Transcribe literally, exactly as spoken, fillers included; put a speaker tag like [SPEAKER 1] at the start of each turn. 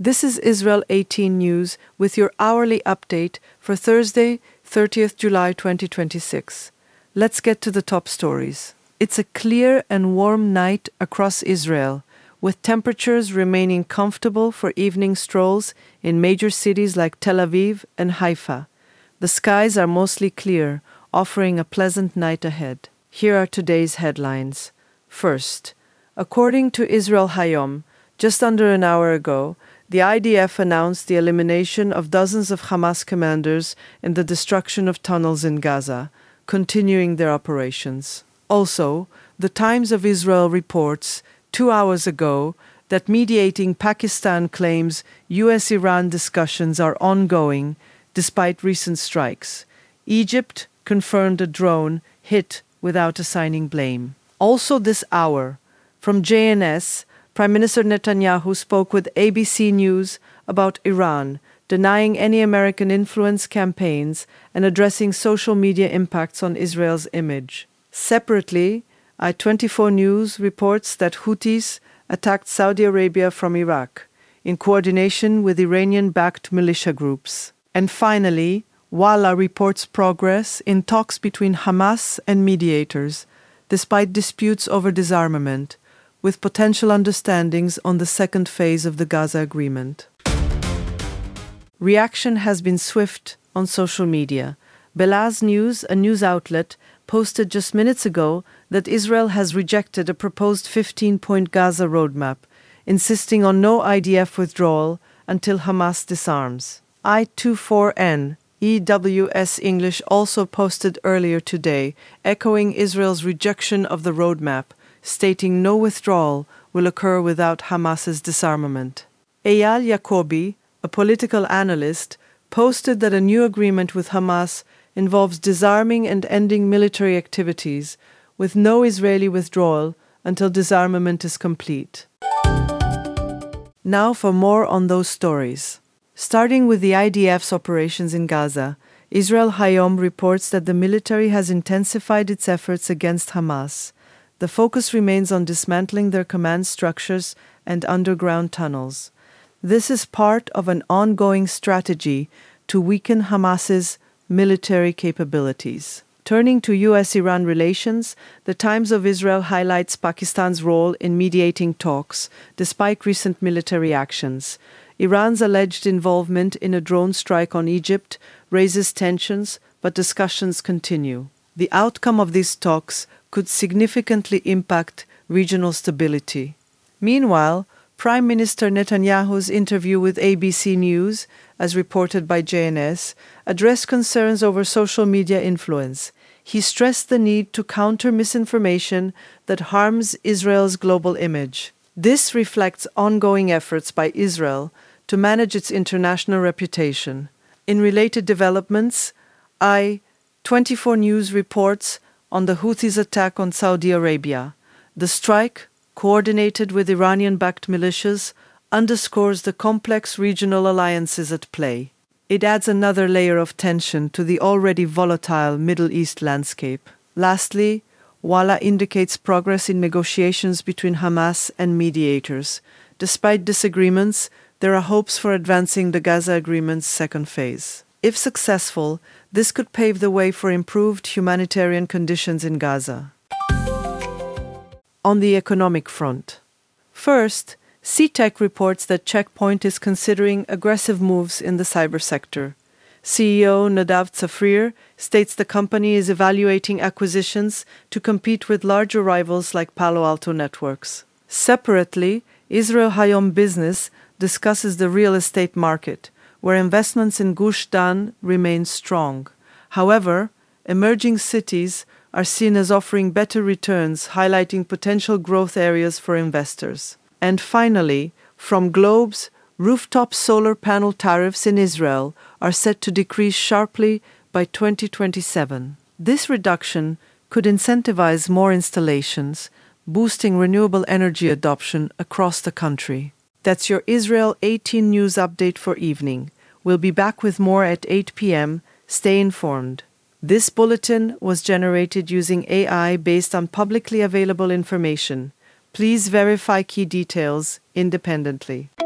[SPEAKER 1] This is Israel eighteen News with your hourly update for Thursday, thirtieth of July twenty twenty-six. Let's get to the top stories. It's a clear and warm night across Israel, with temperatures remaining comfortable for evening strolls in major cities like Tel Aviv and Haifa. The skies are mostly clear, offering a pleasant night ahead. Here are today's headlines. First, according to Israel Hayom, just under an hour ago, the I D F announced the elimination of dozens of Hamas commanders and the destruction of tunnels in Gaza, continuing their operations. Also, the Times of Israel reports two hours ago that mediating Pakistan claims U S Iran discussions are ongoing despite recent strikes. Egypt confirmed a drone hit without assigning blame. Also this hour, from J N S, Prime Minister Netanyahu spoke with A B C News about Iran, denying any American influence campaigns and addressing social media impacts on Israel's image. Separately, I twenty-four News reports that Houthis attacked Saudi Arabia from Iraq, in coordination with Iranian-backed militia groups. And finally, Walla reports progress in talks between Hamas and mediators, despite disputes over disarmament, with potential understandings on the second phase of the Gaza agreement. Reaction has been swift on social media. Belaz News, a news outlet, posted just minutes ago that Israel has rejected a proposed fifteen-point Gaza roadmap, insisting on no I D F withdrawal until Hamas disarms. I twenty-four N E W S English also posted earlier today, echoing Israel's rejection of the roadmap, stating no withdrawal will occur without Hamas's disarmament. Eyal Yacobi, a political analyst, posted that a new agreement with Hamas involves disarming and ending military activities, with no Israeli withdrawal until disarmament is complete. Now for more on those stories. Starting with the I D F's operations in Gaza, Israel Hayom reports that the military has intensified its efforts against Hamas. The focus remains on dismantling their command structures and underground tunnels. This is part of an ongoing strategy to weaken Hamas's military capabilities. Turning to U S Iran relations, the Times of Israel highlights Pakistan's role in mediating talks, despite recent military actions. Iran's alleged involvement in a drone strike on Egypt raises tensions, but discussions continue. The outcome of these talks could significantly impact regional stability. Meanwhile, Prime Minister Netanyahu's interview with A B C News, as reported by J N S, addressed concerns over social media influence. He stressed the need to counter misinformation that harms Israel's global image. This reflects ongoing efforts by Israel to manage its international reputation. In related developments, I twenty-four News reports on the Houthis' attack on Saudi Arabia. The strike, coordinated with Iranian-backed militias, underscores the complex regional alliances at play. It adds another layer of tension to the already volatile Middle East landscape. Lastly, Walla indicates progress in negotiations between Hamas and mediators. Despite disagreements, there are hopes for advancing the Gaza agreement's second phase. If successful, this could pave the way for improved humanitarian conditions in Gaza. On the economic front. First, C TEC reports that Check Point is considering aggressive moves in the cyber sector. C E O Nadav Tzafrir states the company is evaluating acquisitions to compete with larger rivals like Palo Alto Networks. Separately, Israel Hayom Business discusses the real estate market, where investments in Gush Dan remain strong. However, emerging cities are seen as offering better returns, highlighting potential growth areas for investors. And finally, from Globes, rooftop solar panel tariffs in Israel are set to decrease sharply by twenty twenty-seven. This reduction could incentivize more installations, boosting renewable energy adoption across the country. That's your Israel eighteen News update for evening. We'll be back with more at eight p.m. Stay informed. This bulletin was generated using A I based on publicly available information. Please verify key details independently.